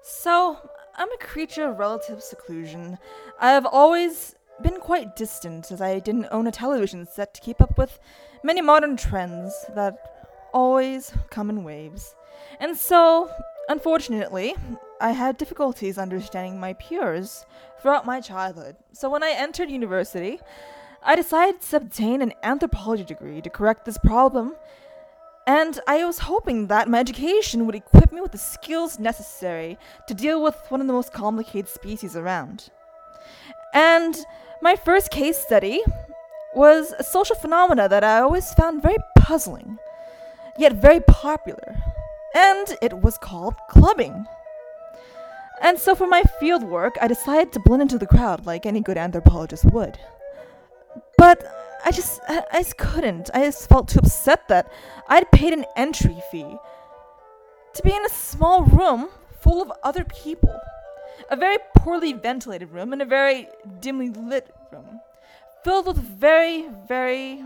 So, I'm a creature of relative seclusion. I've always been quite distant as I didn't own a television set to keep up with many modern trends that always come in waves. And so, unfortunately, I had difficulties understanding my peers throughout my childhood. So when I entered university, I decided to obtain an anthropology degree to correct this problem, and I was hoping that my education would equip me with the skills necessary to deal with one of the most complicated species around. And my first case study was a social phenomena that I always found very puzzling, yet very popular. And it was called clubbing. And so for my field work, I decided to blend into the crowd like any good anthropologist would. But I just couldn't. I just felt too upset that I'd paid an entry fee to be in a small room full of other people. A very poorly ventilated room and a very dimly lit room, filled with very, very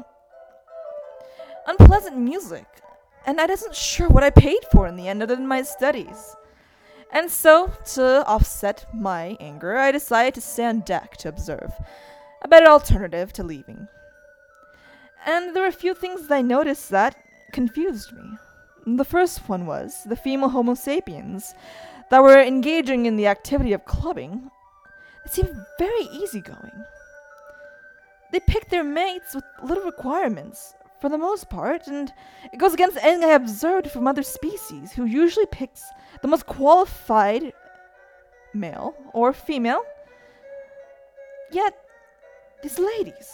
unpleasant music. And I wasn't sure what I paid for in the end other than my studies. And so, to offset my anger, I decided to stay on deck to observe, a better alternative to leaving. And there were a few things that I noticed that confused me. The first one was the female Homo sapiens that were engaging in the activity of clubbing. It seemed very easygoing. They picked their mates with little requirements, for the most part, and it goes against anything I observed from other species, who usually picks the most qualified male or female. Yet, these ladies,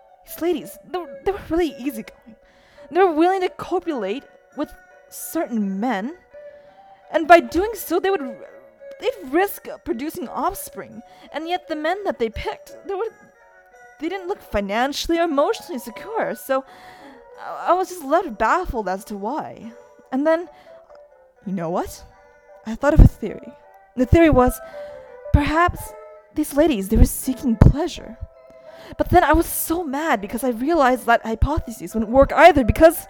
they were really easygoing. They were willing to copulate with certain men, and by doing so, they'd risk producing offspring. And yet, the men that they picked, they didn't look financially or emotionally secure. So, I was just left baffled as to why. And then, you know what? I thought of a theory. The theory was, perhaps these ladies, they were seeking pleasure. But then I was so mad because I realized that hypothesis wouldn't work either, because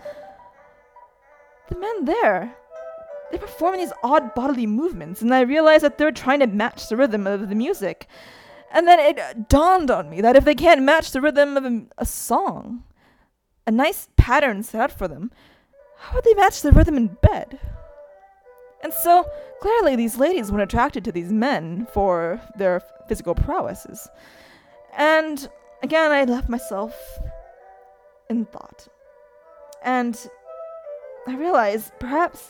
the men there, they performing these odd bodily movements, and I realized that they were trying to match the rhythm of the music. And then it dawned on me that if they can't match the rhythm of a song, a nice pattern set out for them, how would they match the rhythm in bed? And so, clearly these ladies weren't attracted to these men for their physical prowesses. And again, I left myself in thought. And I realized perhaps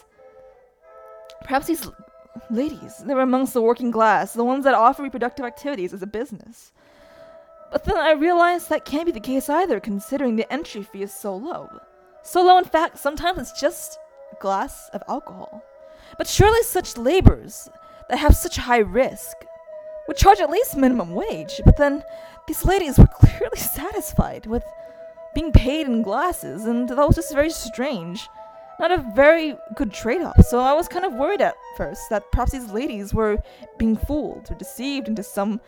these ladies, they were amongst the working class, the ones that offer reproductive activities as a business. But then I realized that can't be the case either, considering the entry fee is so low. So low, in fact, sometimes it's just a glass of alcohol. But surely such laborers that have such high risk would charge at least minimum wage. But then these ladies were clearly satisfied with being paid in glasses, and that was just very strange. Not a very good trade-off. So I was kind of worried at first that perhaps these ladies were being fooled or deceived into some,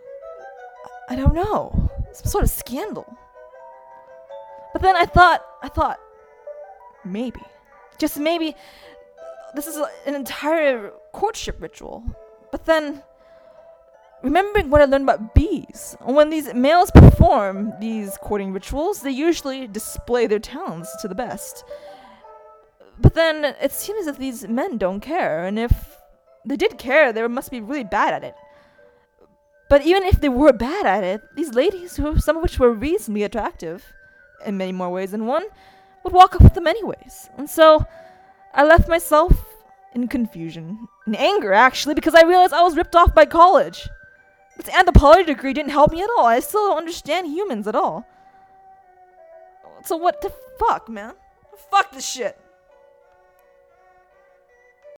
I don't know, some sort of scandal. But then I thought, maybe, just maybe, this is an entire courtship ritual. But then, remembering what I learned about bees, when these males perform these courting rituals, they usually display their talents to the best. But then it seems as if these men don't care, and if they did care, they must be really bad at it. But even if they were bad at it, these ladies, some of which were reasonably attractive, in many more ways than one, would walk up with them anyways. And so, I left myself in confusion, in anger actually, because I realized I was ripped off by college. This anthropology degree didn't help me at all. I still don't understand humans at all. So what the fuck, man? Fuck this shit.